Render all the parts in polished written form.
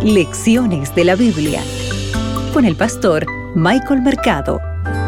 Lecciones de la Biblia con el pastor Michael Mercado.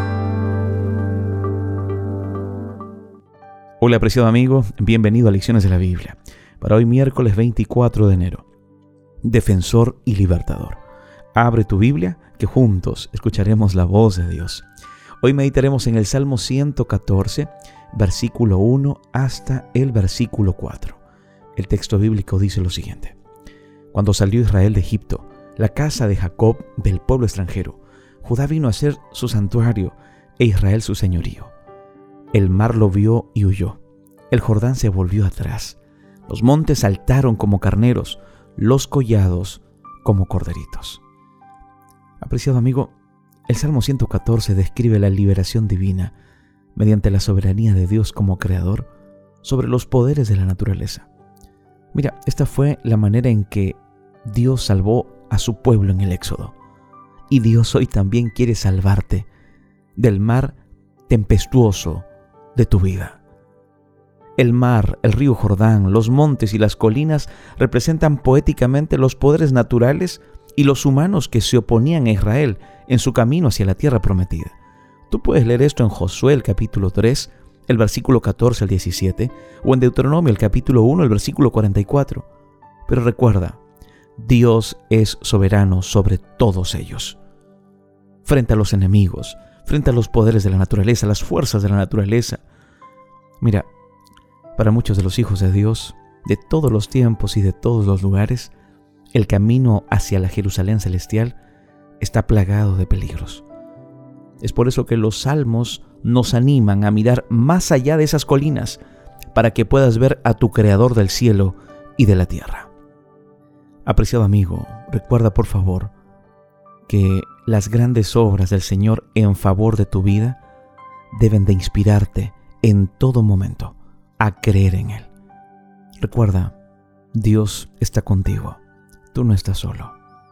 Hola, apreciado amigo, bienvenido a Lecciones de la Biblia. Para hoy miércoles 24 de enero, Defensor y Libertador. Abre tu Biblia, que juntos escucharemos la voz de Dios. Hoy meditaremos en el Salmo 114, versículo 1 hasta el versículo 4. El texto bíblico dice lo siguiente: Cuando salió Israel de Egipto, la casa de Jacob del pueblo extranjero, Judá vino a ser su santuario e Israel su señorío. El mar lo vio y huyó. El Jordán se volvió atrás. Los montes saltaron como carneros, los collados como corderitos. Apreciado amigo, el Salmo 114 describe la liberación divina mediante la soberanía de Dios como creador sobre los poderes de la naturaleza. Mira, esta fue la manera en que Dios salvó a su pueblo en el Éxodo. Y Dios hoy también quiere salvarte del mar tempestuoso de tu vida. El mar, el río Jordán, los montes y las colinas representan poéticamente los poderes naturales y los humanos que se oponían a Israel en su camino hacia la tierra prometida. Tú puedes leer esto en Josué, el capítulo 3, el versículo 14 al 17, o en Deuteronomio, el capítulo 1, el versículo 44. Pero recuerda, Dios es soberano sobre todos ellos. Frente a los enemigos, frente a los poderes de la naturaleza, las fuerzas de la naturaleza. Mira, para muchos de los hijos de Dios, de todos los tiempos y de todos los lugares, el camino hacia la Jerusalén celestial está plagado de peligros. Es por eso que los salmos nos animan a mirar más allá de esas colinas para que puedas ver a tu Creador del cielo y de la tierra. Apreciado amigo, recuerda por favor que las grandes obras del Señor en favor de tu vida deben de inspirarte en todo momento a creer en Él. Recuerda, Dios está contigo, tú no estás solo.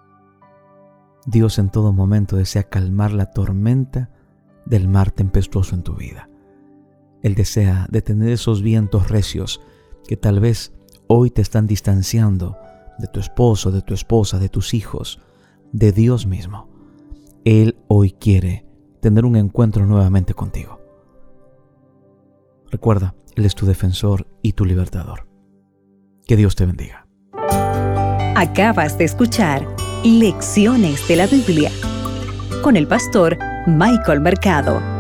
Dios en todo momento desea calmar la tormenta del mar tempestuoso en tu vida. Él desea detener esos vientos recios que tal vez hoy te están distanciando de tu esposo, de tu esposa, de tus hijos, de Dios mismo. Él hoy quiere tener un encuentro nuevamente contigo. Recuerda, Él es tu defensor y tu libertador. Que Dios te bendiga. Acabas de escuchar Lecciones de la Biblia con el pastor Michael Mercado.